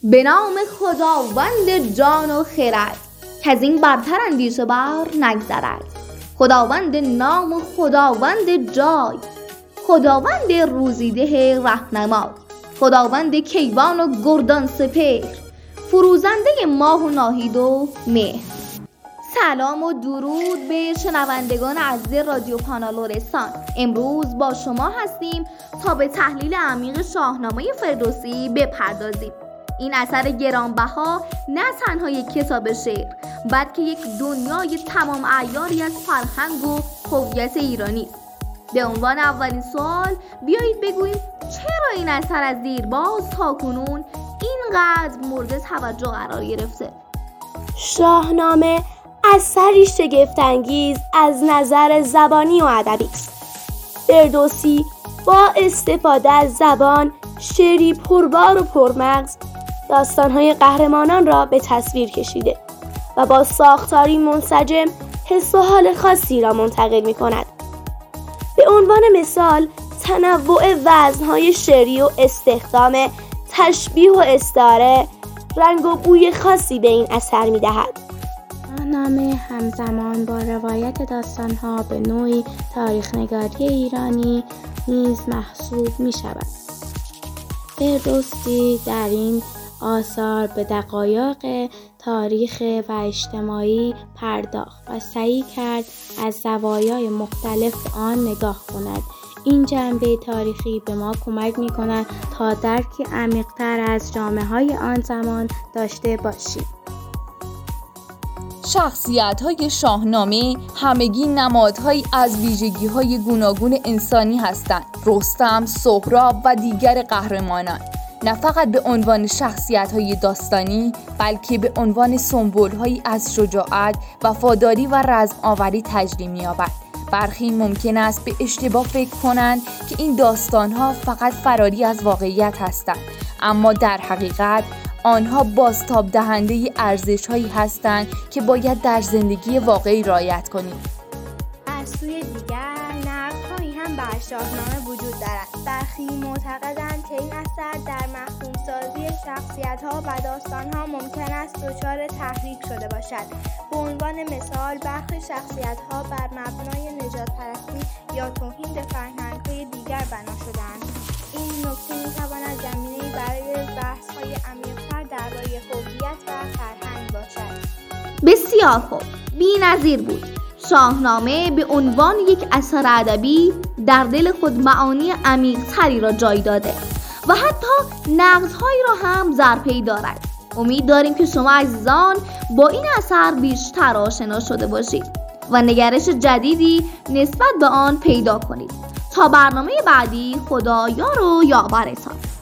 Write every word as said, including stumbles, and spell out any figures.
به نام خداوند جان و خرد، که از این برتر اندیشه بر نگذرد. خداوند نام و خداوند جای، خداوند روزیده رهنمای، خداوند کیوان و گردان سپهر، فروزنده ماه و ناهید و مهر. سلام و درود به شنوندگان عزیز رادیو پانالورستان. امروز با شما هستیم تا به تحلیل عمیق شاهنامه فردوسی بپردازیم. این اثر گرانبها نه تنها یک کتاب شعر، بلکه یک دنیای تمام عیاری از فرهنگ و هویت ایرانی است. به عنوان اولین سوال بیایید بگوییم چرا این اثر از دیرباز تا کنون اینقدر مورد توجه قرار گرفته؟ شاهنامه اثری شگفت‌انگیز از نظر زبانی و ادبی است. فردوسی با استفاده از زبان، شعری پربار و پرمغز، داستان‌های قهرمانان را به تصویر کشیده و با ساختاری منسجم حس و حال خاصی را منتقل می‌کند. به عنوان مثال، تنوع وزن‌های شعری و استخدام تشبیه و استعاره رنگ و بوی خاصی به این اثر می‌دهد. شاهنامه همزمان با روایت داستان‌ها به نوعی تاریخ‌نگاری ایرانی نیز محسوب می‌شود. فردوسی در این آثار به دقایق تاریخ و اجتماعی پرداخت و سعی کرد از زوایای مختلف آن نگاه کند. این جنبه تاریخی به ما کمک می‌کند تا درکی عمیق‌تر از جامعه‌های آن زمان داشته باشیم. شخصیت‌های شاهنامه همگی نمادهایی از ویژگی‌های گوناگون انسانی هستند. رستم، سهراب و دیگر قهرمانان نه فقط به عنوان شخصیت‌های داستانی، بلکه به عنوان سمبول‌هایی از شجاعت، وفاداری و رزم آوری تجلی می‌یابد. برخی ممکن است به اشتباه فکر کنند که این داستان‌ها فقط فراری از واقعیت هستند، اما در حقیقت آنها بازتاب دهنده ارزش‌هایی هستند که باید در زندگی واقعی رعایت کنیم. از سوی دیگر نقدهایی هم بر شاهنامه وجود دارد. برخی معتقدند که این اثر در مفهوم‌سازی شخصیت‌ها و داستان‌ها ممکن است دچار تحریک شده باشد. به عنوان مثال، برخی شخصیت‌ها بر مبنای نژادپرستی یا توهین به فرهنگ‌های دیگر بنا شده‌اند. این نکته می‌تواند زمینه‌ای برای بحث‌های عمیق‌تر درباره هویت و فرهنگ باشد. بسیار خوب، بی‌نظیر بود. شاهنامه به عنوان یک اثر ادبی در دل خود معانی عمیق‌تری را جای داده و حتی نقدهایی را هم ضربه‌ای دارد. امید داریم که شما عزیزان با این اثر بیشتر آشنا شده باشید و نگرش جدیدی نسبت به آن پیدا کنید. تا برنامه بعدی، خدا یار و یاورتان.